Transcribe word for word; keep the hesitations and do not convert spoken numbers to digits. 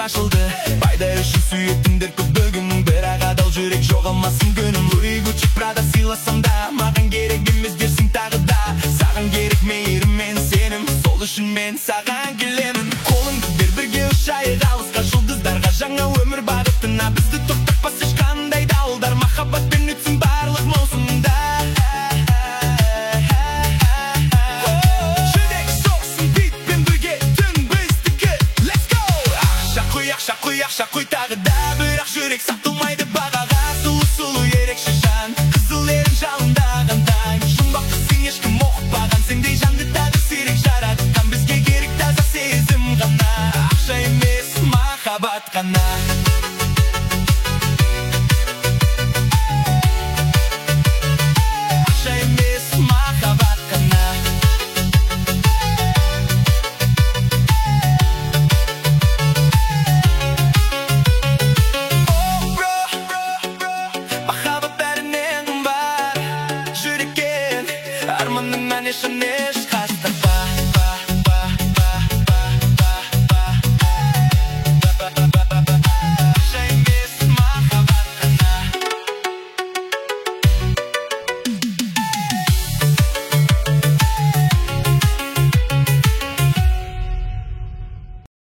ашылды. Пайда үшін сүйеттіңдер көп бүгін, бірақ адал жүрек жоғалмасын күнім. Луи Гуччи Прада сыйласам да, маған керек емес дерсің тағы да. Саған керек мейірім мен сенім, сол үшін мен саған келемін. Қолыңды бер, бірге ұшайық алысқа, жұлдыздарға, жаңа өмір бағытына. Бізді тоқтатпас ешқандай дауылдар, махаббатпен өтсін барлық маусымда. Жүрек соқсын битпен бірге, түн біздікі, let's go! Ақша құй, ақша құй, ақша құй тағы да, бірақ жүрек сатылмайды бағаға. Сұлу-сұлу ерекше жан, қызыл ерін жалындаған таң. Жұмбақты сен ешкім оқытпаған, сендей жанды тағы сирек жаратқан. Бізге керек таза сезім ғана, ақша емес махаббат қана.